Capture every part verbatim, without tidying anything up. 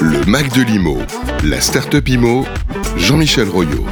Le Mac de l'I M O, la Start-up I M O, Jean-Michel Royot.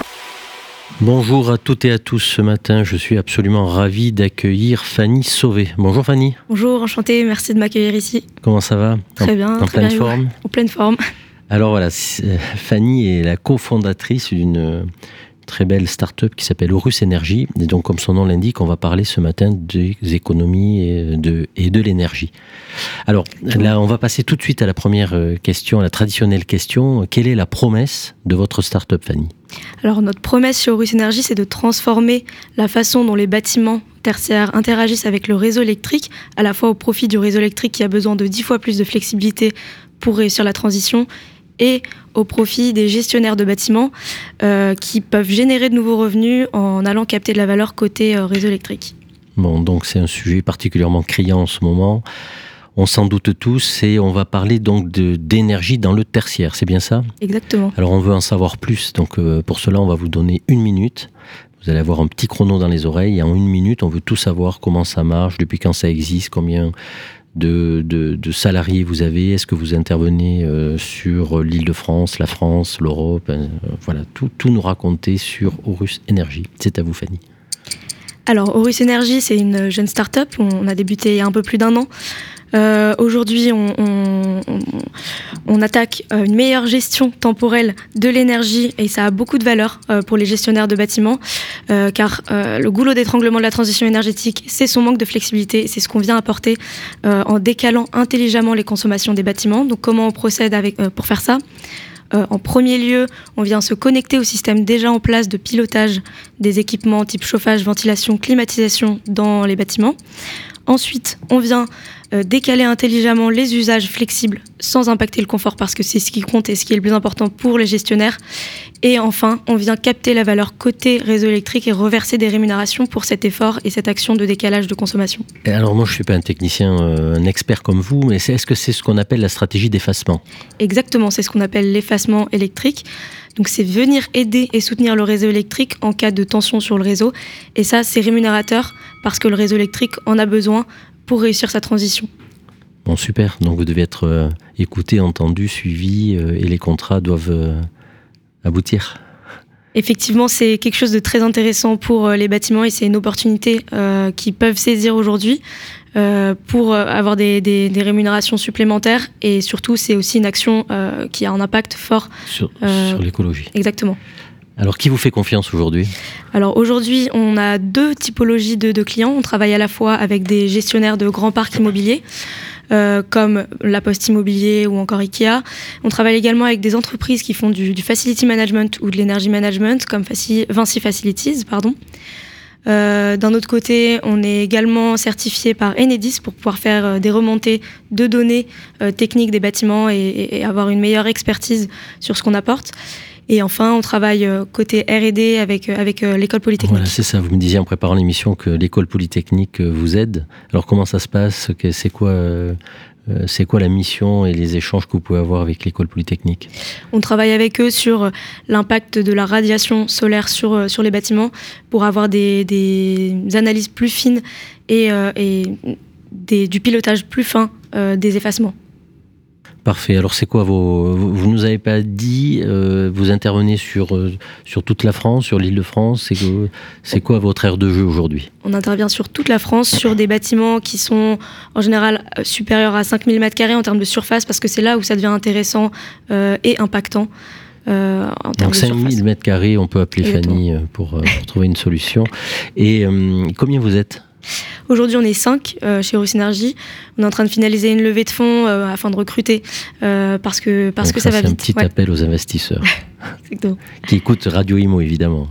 Bonjour à toutes et à tous. Ce matin, je suis absolument ravi d'accueillir Fanny Sauvé. Bonjour Fanny. Bonjour, enchantée, merci de m'accueillir ici. Comment ça va ? Très bien. En très pleine bien, forme ? En pleine forme. Alors voilà, Fanny est la cofondatrice d'une très belle start-up qui s'appelle Horus Energy. Et donc, comme son nom l'indique, on va parler ce matin des économies et de, et de l'énergie. Alors là, on va passer tout de suite à la première question, à la traditionnelle question. Quelle est la promesse de votre start-up, Fanny ? Alors, notre promesse chez Horus Energy, c'est de transformer la façon dont les bâtiments tertiaires interagissent avec le réseau électrique, à la fois au profit du réseau électrique qui a besoin de dix fois plus de flexibilité pour réussir la transition, et au profit des gestionnaires de bâtiments euh, qui peuvent générer de nouveaux revenus en allant capter de la valeur côté euh, réseau électrique. Bon, donc c'est un sujet particulièrement criant en ce moment. On s'en doute tous et on va parler donc de, d'énergie dans le tertiaire, c'est bien ça ? Exactement. Alors on veut en savoir plus, donc euh, pour cela on va vous donner une minute. Vous allez avoir un petit chrono dans les oreilles et en une minute on veut tout savoir, comment ça marche, depuis quand ça existe, combien de, de, de salariés vous avez, est-ce que vous intervenez euh, sur l'Île-de-France, la France, l'Europe, euh, voilà, tout, tout nous raconter sur Horus Energy. C'est à vous Fanny. Alors Horus Energy, c'est une jeune start-up, on a débuté il y a un peu plus d'un an. Euh, aujourd'hui, on, on, on, on attaque une meilleure gestion temporelle de l'énergie et ça a beaucoup de valeur euh, pour les gestionnaires de bâtiments euh, car euh, le goulot d'étranglement de la transition énergétique, c'est son manque de flexibilité. C'est ce qu'on vient apporter euh, en décalant intelligemment les consommations des bâtiments. Donc comment on procède avec, euh, pour faire ça ? Euh, en premier lieu, on vient se connecter au système déjà en place de pilotage des équipements type chauffage, ventilation, climatisation dans les bâtiments. Ensuite, on vient euh, décaler intelligemment les usages flexibles sans impacter le confort parce que c'est ce qui compte et ce qui est le plus important pour les gestionnaires. Et enfin, on vient capter la valeur côté réseau électrique et reverser des rémunérations pour cet effort et cette action de décalage de consommation. Et alors moi, je ne suis pas un technicien, euh, un expert comme vous, mais c'est, est-ce que c'est ce qu'on appelle la stratégie d'effacement ? Exactement, c'est ce qu'on appelle l'effacement électrique. Donc c'est venir aider et soutenir le réseau électrique en cas de tension sur le réseau. Et ça, c'est rémunérateur parce que le réseau électrique en a besoin pour réussir sa transition. Bon, super. Donc vous devez être euh, écouté, entendu, suivi euh, et les contrats doivent euh, aboutir. Effectivement, c'est quelque chose de très intéressant pour les bâtiments et c'est une opportunité euh, qu'ils peuvent saisir aujourd'hui euh, pour avoir des, des, des rémunérations supplémentaires et surtout, c'est aussi une action euh, qui a un impact fort sur, euh, sur l'écologie. Exactement. Alors, qui vous fait confiance aujourd'hui ? Alors aujourd'hui, on a deux typologies de, de clients. On travaille à la fois avec des gestionnaires de grands parcs immobiliers, Euh, comme La Poste Immobilier ou encore Ikea. On travaille également avec des entreprises qui font du, du facility management ou de l'énergie management, comme Faci, Vinci Facilities, pardon. Euh, d'un autre côté, on est également certifié par Enedis pour pouvoir faire euh, des remontées de données euh, techniques des bâtiments et, et, et avoir une meilleure expertise sur ce qu'on apporte. Et enfin, on travaille côté R et D avec, avec l'école polytechnique. Voilà, c'est ça. Vous me disiez en préparant l'émission que l'école polytechnique vous aide. Alors, comment ça se passe ? C'est quoi, euh, c'est quoi la mission et les échanges que vous pouvez avoir avec l'école polytechnique ? On travaille avec eux sur l'impact de la radiation solaire sur, sur les bâtiments pour avoir des, des analyses plus fines et, euh, et des, du pilotage plus fin euh, des effacements. Parfait. Alors, c'est quoi vos... Vous nous avez pas dit, euh, vous intervenez sur, euh, sur toute la France, sur l'Île-de-France. C'est, que, c'est quoi votre aire de jeu aujourd'hui ? On intervient sur toute la France, sur des bâtiments qui sont en général supérieurs à cinq mille mètres carrés en termes de surface, parce que c'est là où ça devient intéressant euh, et impactant. Euh, en termes Donc cinq mille mètres carrés, on peut appeler Exactement. Fanny pour, euh, pour trouver une solution. Et euh, combien vous êtes ? Aujourd'hui, on est cinq euh, chez Horus Energy. On est en train de finaliser une levée de fonds euh, afin de recruter euh, parce que, parce Donc que ça, ça va c'est vite. un petit ouais. appel aux investisseurs qui écoutent Radio I M O, évidemment.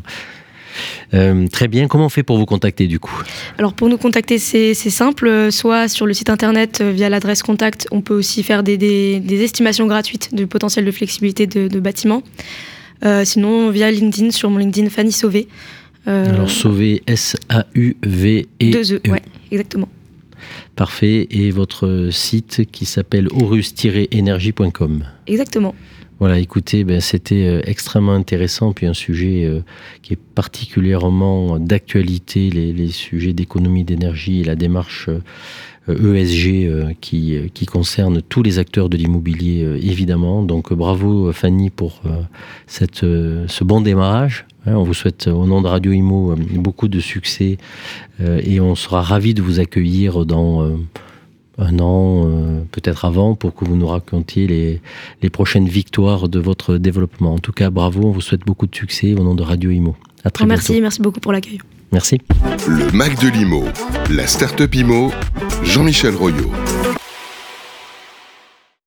Euh, très bien. Comment on fait pour vous contacter, du coup ? Alors, pour nous contacter, c'est, c'est simple. Soit sur le site internet, euh, via l'adresse contact, on peut aussi faire des, des, des estimations gratuites du potentiel de flexibilité de, de bâtiments. Euh, sinon, via LinkedIn, sur mon LinkedIn, Fanny Sauvé. Euh, Alors, Sauvé, S A U V E. Deux E, ouais, exactement. Parfait. Et votre site qui s'appelle horus tiret énergie point com. Exactement. Voilà, écoutez, ben, c'était euh, extrêmement intéressant, puis un sujet euh, qui est particulièrement d'actualité, les, les sujets d'économie d'énergie et la démarche E S G qui, qui concerne tous les acteurs de l'immobilier, évidemment. Donc bravo Fanny pour cette, ce bon démarrage. On vous souhaite au nom de Radio Imo beaucoup de succès et on sera ravis de vous accueillir dans un an, peut-être avant, pour que vous nous racontiez les, les prochaines victoires de votre développement. En tout cas, bravo, on vous souhaite beaucoup de succès au nom de Radio Imo. À très merci, bientôt. Merci beaucoup pour l'accueil. Merci. Le Mac de l'Imo, la Start-up Imo, Jean-Michel Royot.